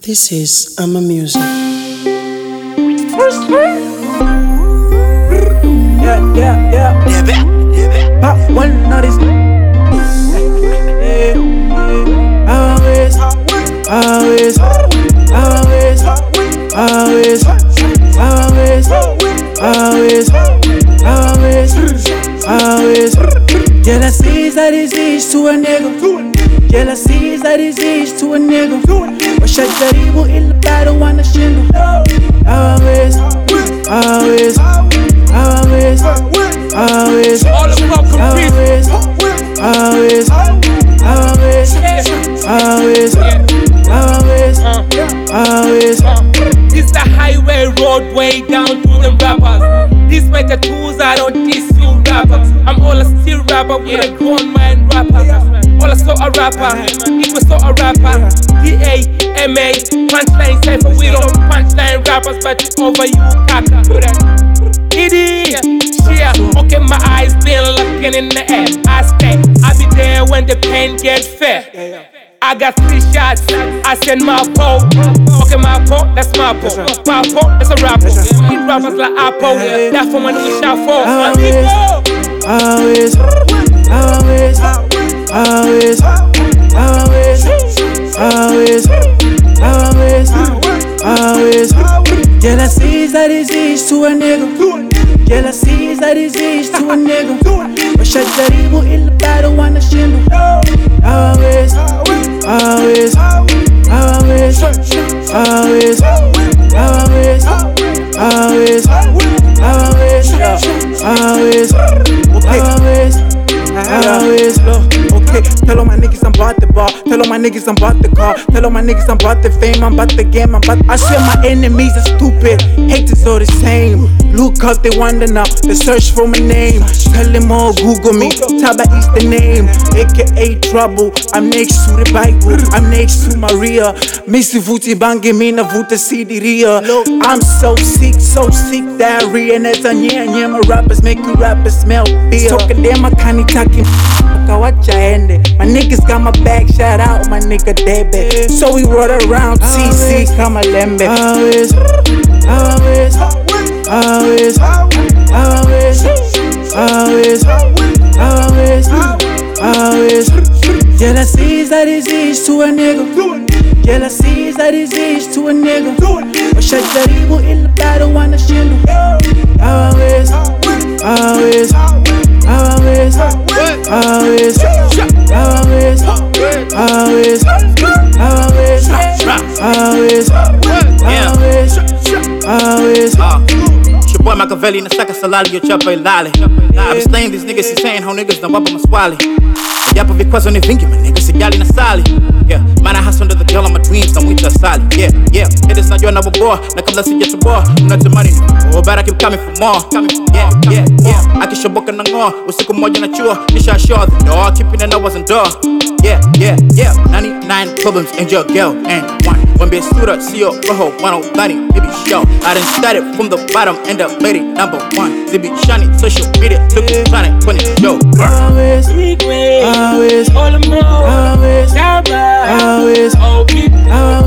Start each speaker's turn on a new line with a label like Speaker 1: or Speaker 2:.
Speaker 1: This is Ama Music.
Speaker 2: Yeah. Pop one of this. Always. Jealousy is a disease to a nigga. Jealousy is a disease to a nigga. وشجريبه إلا بعده وانا شنو. Always.
Speaker 3: All about compete. This the highway, roadway down to them rappers. These my tattoos, I don't diss you rappers. I'm all a still rapper with a grown man rapper. All I saw a rapper, he was so a rapper. D-A-M-A, punchline cypher. We don't punchline rappers, but it's over you, kaka. Idiot, yeah. Okay, my eyes been looking in the air. I stay, I'll be there when the pain gets fair. I got 3 shots, I send my pole. Okay, my pole, that's my pole. My pole, that's a rapper. These rappers like Apple, that's for when we shout for.
Speaker 2: Always. Jealousy is a disease to a nigga. Jealousy is a disease to a nigga. وشجريبه إلا بعده وانا شنو. Always. Okay, tell all my niggas I'm about the ball. Tell all my niggas I'm about the car. Tell all my niggas I'm about the fame. I'm about the game. I swear my enemies are stupid. Haters all the same. Look up, they wonder now. They search for my name. Tell them all Google me. Taba is the name. AKA trouble. I'm next to the Bible. I'm next to Maria. Missy Vuti Bangi Mina Vuta Sidiria. I'm so sick diarrhea. And as I yeah, my rappers make you rappers smell beer. Talking them, I can't talking. Watch your end. My niggas got my back, shout out my nigga Debe. So we rode around TC, come a lembe. Always. Jealousy is a disease to a nigga. Jealousy is a disease to a nigga. وشجريبه إلا بعده وانا شنو. Always.
Speaker 4: Your boy Machiavelli nasaka salali yo chapa ilale. I be slaying these niggas insane, how niggas na wapa maswali. Yapo vikwazo ni vingi, my niggas sijali na sali. Yeah, man I hustle under the girl on my dreams, I'm with her sali. Yeah, it is not your number boy, na kabla sijachoboa, unatamani ni oh, but I keep coming for more. Yeah, akishoboka na ngoa, usiku moja na chua, nisha show the door, keeping the numbers on door. Yeah, 99 problems and your girl and one. When be a student, see your rojo, 109, baby show. I done started from the bottom, end up lady number 1. They be shining, social media, took it, trying to put it, yo.
Speaker 2: Always.
Speaker 3: All the more,
Speaker 2: Always.
Speaker 3: oh people.